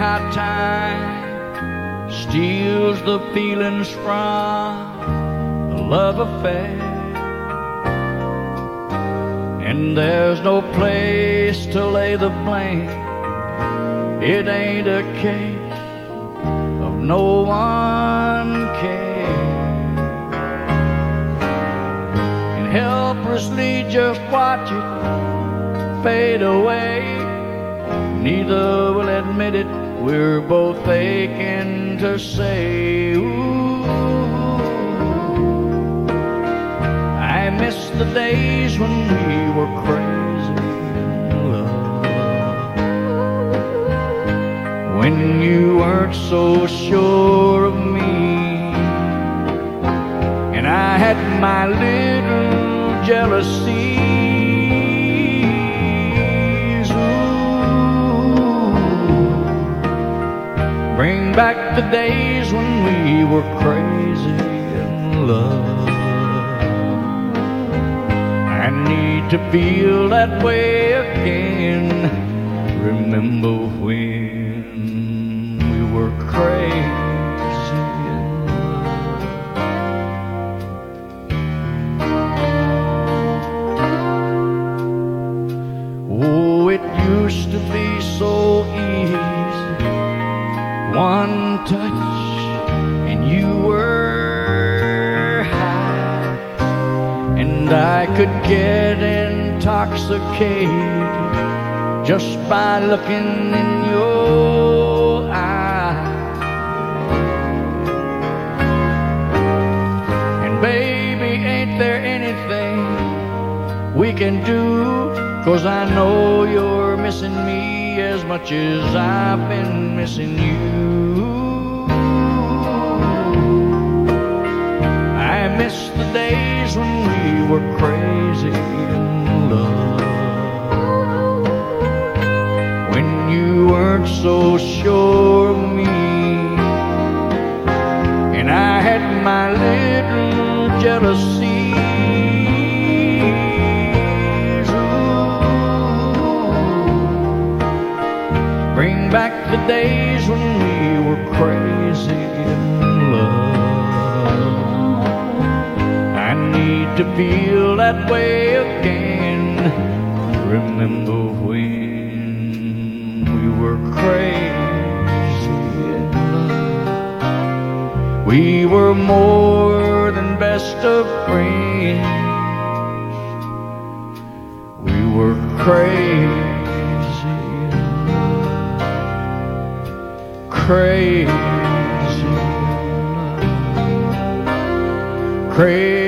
how time steals the feelings from a love affair. And there's no place to lay the blame. It ain't a case of no one cares. And helplessly just watch it fade away. Neither will admit it, we're both aching to say, ooh, I miss the days when we were crazy in love, when you weren't so sure of me, and I had my little jealousy. Bring back the days when we were crazy in love. I need to feel that way again. Remember when we were crazy in love. Oh, it used to be so easy. One touch and you were high, and I could get intoxicated just by looking in your eyes. And baby, ain't there anything we can do? 'Cause I know you're missing me as much as I've been missing you. I miss the days when we were crazy in love, when you weren't so sure of me, and I had my little jealousy. Bring back the days when we were crazy in love. I need to feel that way again. Remember when we were crazy in love. We were more than best of friends. We were crazy. Crazy, crazy.